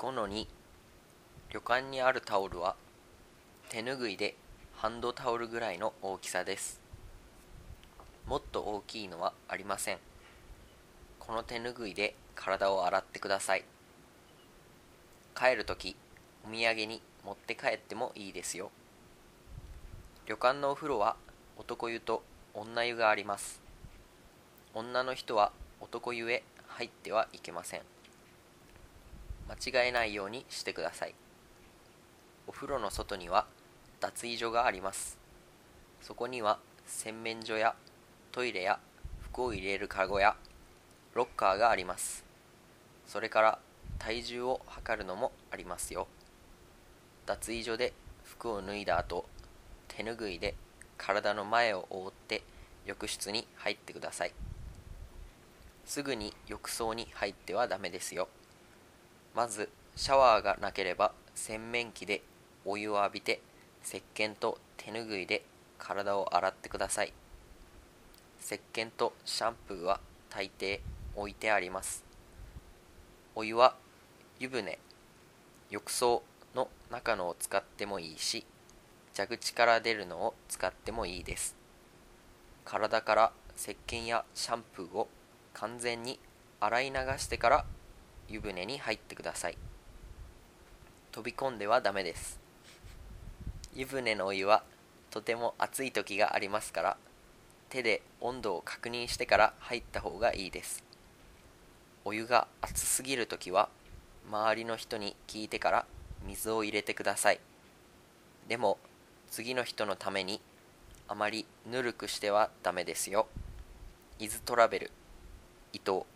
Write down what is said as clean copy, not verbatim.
5の2、旅館にあるタオルは手ぬぐいでハンドタオルぐらいの大きさです。もっと大きいのはありません。この手ぬぐいで体を洗ってください。帰るとき、お土産に持って帰ってもいいですよ。旅館のお風呂は男湯と女湯があります。女の人は男湯へ入ってはいけません。間違えないようにしてください。お風呂の外には脱衣所があります。そこには洗面所やトイレや服を入れるカゴやロッカーがあります。それから体重を測るのもありますよ。脱衣所で服を脱いだ後、手ぬぐいで体の前を覆って浴室に入ってください。すぐに浴槽に入ってはダメですよ。まずシャワーがなければ洗面器でお湯を浴びて石鹸と手ぬぐいで体を洗ってください。石鹸とシャンプーは大抵置いてあります。お湯は湯船、浴槽の中のを使ってもいいし、蛇口から出るのを使ってもいいです。体から石鹸やシャンプーを完全に洗い流してから湯船に入ってください。飛び込んではダメです。湯船のお湯はとても熱い時がありますから、手で温度を確認してから入った方がいいです。お湯が熱すぎるときは周りの人に聞いてから水を入れてください。でも次の人のためにあまりぬるくしてはダメですよ。伊豆トラベル伊藤